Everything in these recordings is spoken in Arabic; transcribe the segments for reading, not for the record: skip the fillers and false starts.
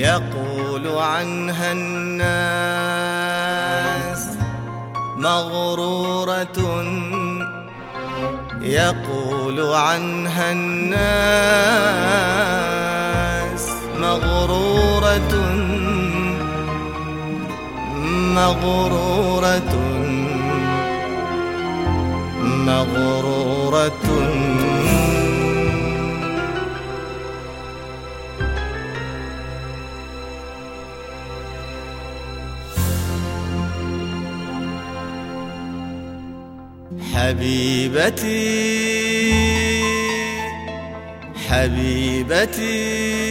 يقول عنها الناس مغرورة، يقول عنها الناس مغرورة مغرورة مغرورة. حبيبتي حبيبتي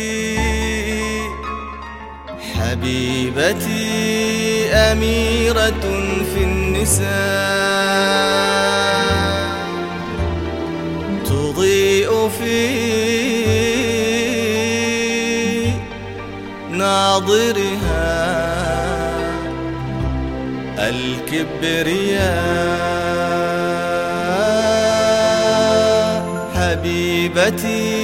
حبيبتي أميرة في النساء، تضيء في ناظرها الكبرياء. حبيبتي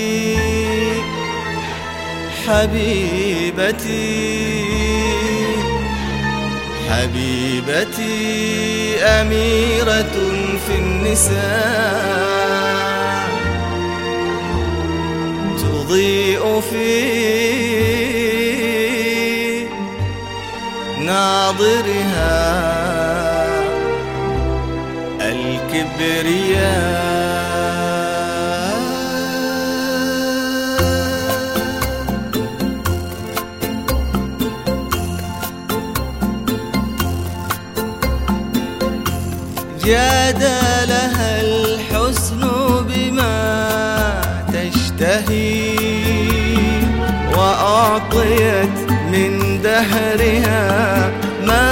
حبيبتي حبيبتي أميرة في النساء، تضيء في ناظرها الكبرياء. جاد لها الحسن بما تشتهي، وأعطيت من دهرها ما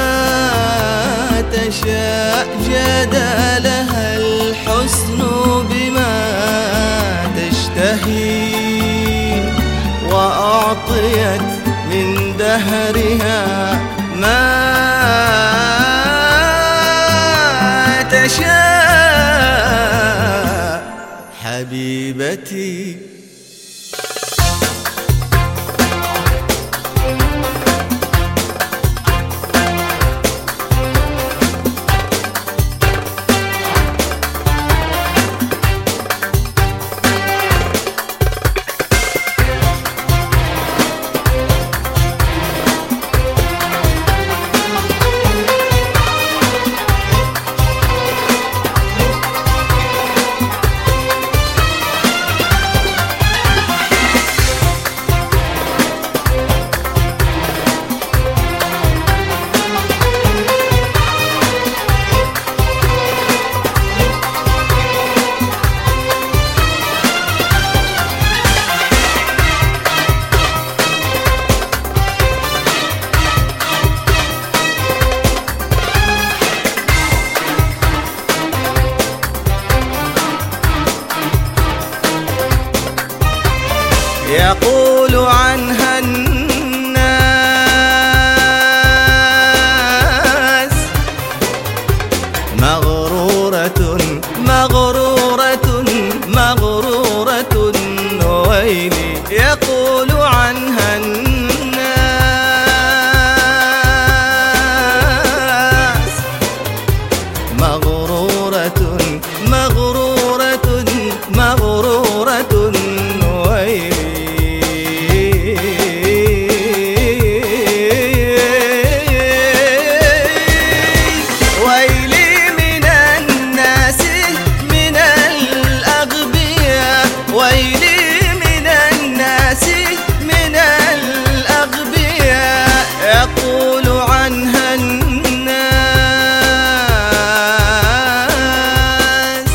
تشاء. جاد لها الحسن بما تشتهي، وأعطيت من دهرها ما تشاء. حبيبتي يقول عنها الناس مغرورة مغرورة مغرورة ويلي. يقول عنها الناس مغرورة مغرورة مغرورة ويلي. يقول عنها الناس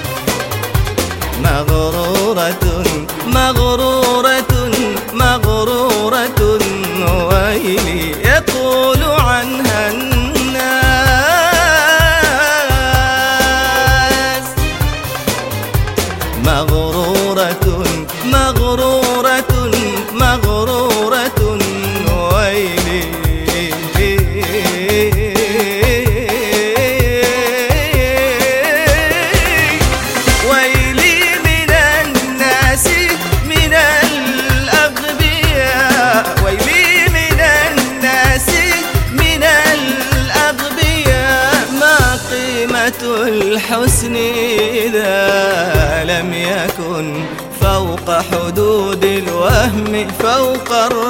مغرورة مغرورة مغرورة ويلي. يقول عنها الناس مغرورة مغرورة مغرورة ويلي. ويلي من الناس الحسن إذا لم يكن فوق حدود الوهم فوق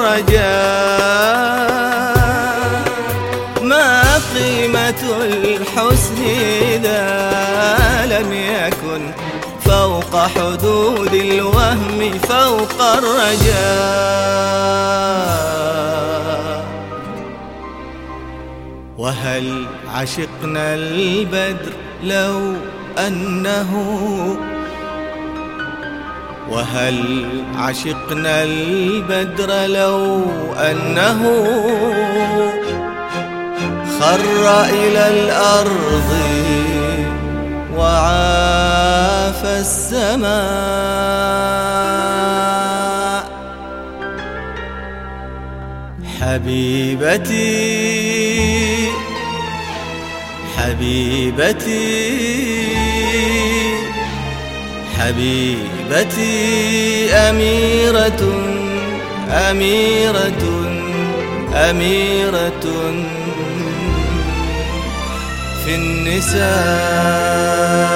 الرجاء. ما قيمة الحسن إذا لم يكن فوق حدود الوهم فوق الرجاء. وهل عشقنا البدر لو أنه وهل عشقنا البدر لو أنه خر إلى الأرض وعاف السماء. حبيبتي حبيبتي حبيبتي أميرة أميرة أميرة في النساء.